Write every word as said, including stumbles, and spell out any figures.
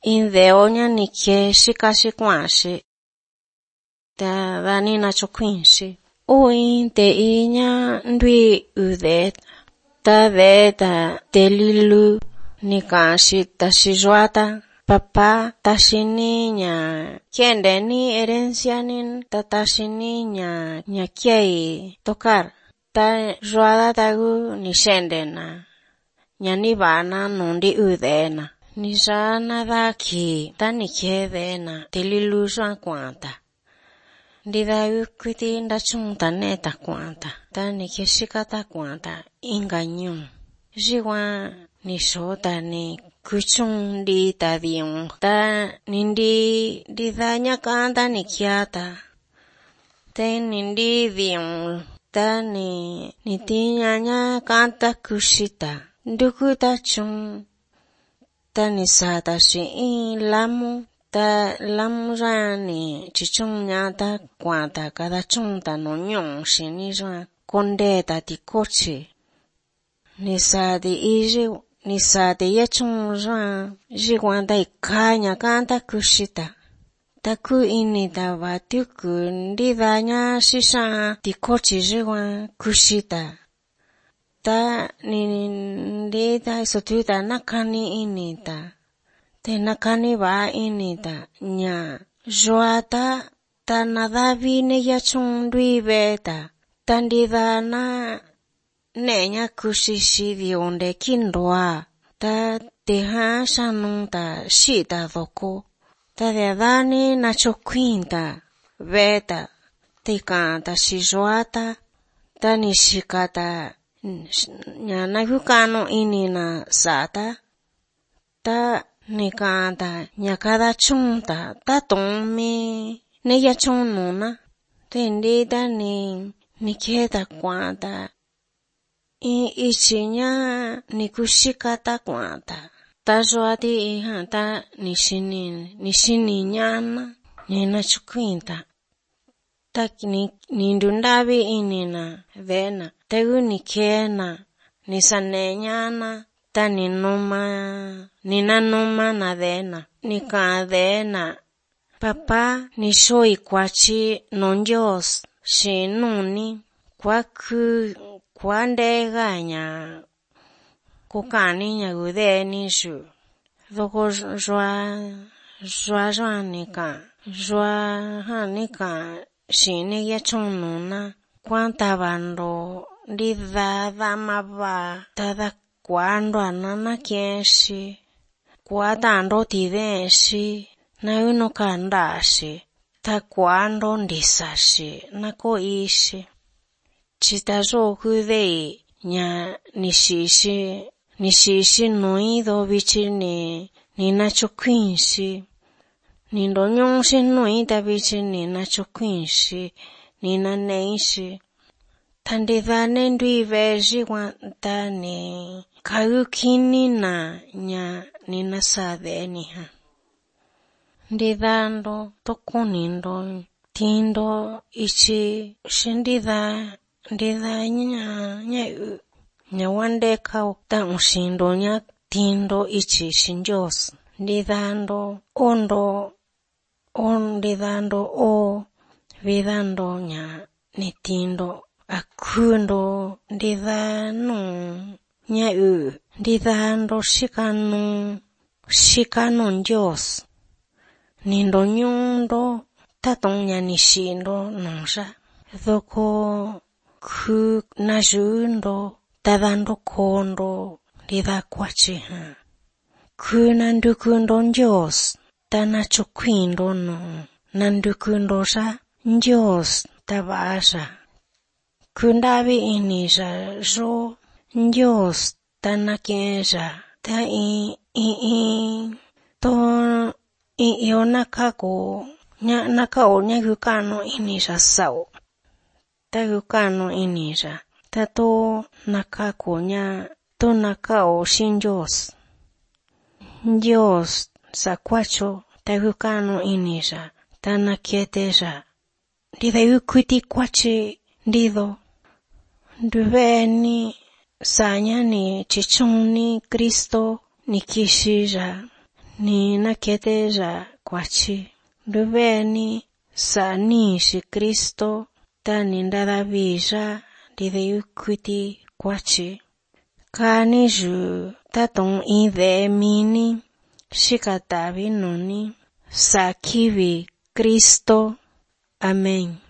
Indeoña ni kie shikashi kwanshi. Ta dani na chokwinshi. O in te iña ndui udet. Ta veta te lilu ni kanshi ta shijuata. Papá tashi niña kiende ni herencia nin ta tashi niña ña kiei tokar. Ta ruada tagu ni shendena. Ña ni vana nundi udena. Ni jana daki ta ni kiedena te lilu juan kwanta. Ndida ukuti ndachunta neta kwanta. Ta ni kishikata kwanta ingañun. Jiwa ni shota ni kuchun di ta dion. Ta nindi di daña kanta ni kiata. Ta nindi dion. Ta ni ni tiñaña kanta kushita. Ndukuta chun. Ta ni sata shi in lamu. Ta lamu rani chichun ñata kwanta kada chunta no ñon shi ni juan kondeta ti kochi. Ni sati iji ni sati yachun juan jiguanta ikaña kanta kushita. Ta ku inita batiuku ndidaña shisha ti kochi jiguan kushita. Ta ni ndita isotuita nakani inita. Te nakani ba inita ña juata ta nadavi ne yachun ndui beta. Ta ndidana neña kushishi dionde kindua. Ta teha shanunta shita doko. Ta de dani nacho kwinta beta. Te kanta shijuata. Ta ni shikata ña nagukano inina sata. Ta ni kanta ña kada chunta ta tomi ne yachun nuna. Te ndita ni ni kieta kwanta. I ichi ña ni kushikata kwanta. Ta juati iha ta ni shini ni shini ñana ni nacho kwinta. Ta ni ni ndundavi inina vena. Tegu ni kiena ni saneñana. Ta ni numa ni nanuma na dena. Ni ka dena. Papá ni shoi kwachi non Dios. Shi nuni. Kwa ku kwa ndega ña kukani ña gude ni shu. Doko jua jua jua ni ka. Jua ha ni ka shi ni yachun nuna. Kwanta bando ndida dama ba. Tada kwando anana kienshi. Kwa tando tidenshi. Na uno kandashi. Ta kwando ndisashi. Nako ishi. Chita roku dei ña nishishi. Nishishi nuido bichi ni. Ni nacho kwinshi. Ni ndonyonshi nuida bichi ni nacho kwinshi. Ni naneishi. Tandidane ndui veji wanta ni. Kagukini na ña ni nasade niha. Ndidando toko nindo. Tindo ichi shindida. Ndida ña ña u. Ña wande kao ta unshindo ña tindo ichi shinjos. Ndidando ondo. On ndidando o. Vidando ña ni tindo. Akundo ndidano ña u. Ndidando shikano. Shikano Dios. Nindo nyundo. Tatong ña nishindo nonsha. Doko ku najundo. Tadando kondo. Ndida kwachi ha. Ku nandukundo Dios. Ta nacho kwindo no. Nandukundo sha. Dios tabasha. Kundavi inisha jo. Dios ta nakiensha. Ta i i i. To i io nakako. Nya nakao nya gukano inisha sao. Ta gukano inisha. Ta to nakako nya. To nakao shin Dios. Dios sa kwacho. Ta gukano inisha. Ta nakietesha. Ndida ukuti kwachi. Ndido. Nduveni. Sanya ni chichuni Kristo. Ni kishija. ni nakete ja kwachi. Ruveni sa ni shi Kristo ta ni ndadavija dide ukwiti kwachi. Kani ju ta tong ide mini shikatavi nuni sa kivi Kristo. Amen.